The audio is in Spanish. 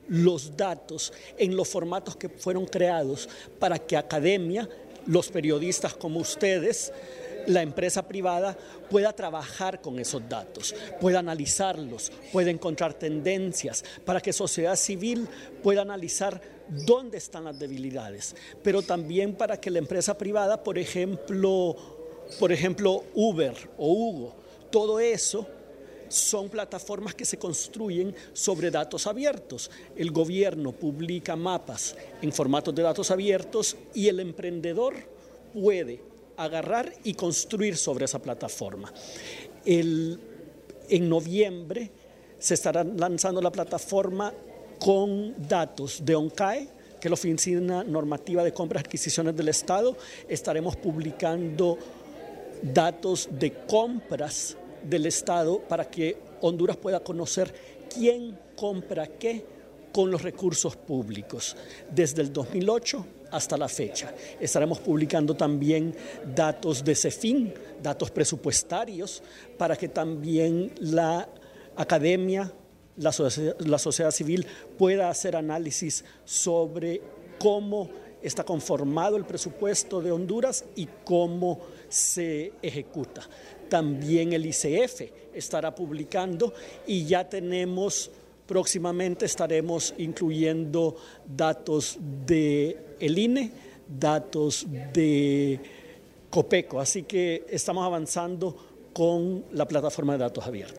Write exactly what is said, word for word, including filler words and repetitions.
los datos en los formatos que fueron creados para que academia, los periodistas como ustedes, la empresa privada pueda trabajar con esos datos, pueda analizarlos, pueda encontrar tendencias, para que sociedad civil pueda analizar dónde están las debilidades, pero también para que la empresa privada, por ejemplo, por ejemplo Uber o Hugo, todo eso son plataformas que se construyen sobre datos abiertos. El gobierno publica mapas en formatos de datos abiertos y el emprendedor puede agarrar y construir sobre esa plataforma. El, en noviembre se estará lanzando la plataforma con datos de ONCAE, que es la Oficina Normativa de Compras y Adquisiciones del Estado. Estaremos publicando datos de compras del Estado para que Honduras pueda conocer quién compra qué con los recursos públicos desde el dos mil ocho hasta la fecha. Estaremos publicando también datos de CEFIN, datos presupuestarios, para que también la academia, la, la sociedad civil pueda hacer análisis sobre cómo está conformado el presupuesto de Honduras y cómo se ejecuta. También el I C F estará publicando y ya tenemos, próximamente estaremos incluyendo datos del I N E, datos de COPECO, así que estamos avanzando con la plataforma de datos abiertos.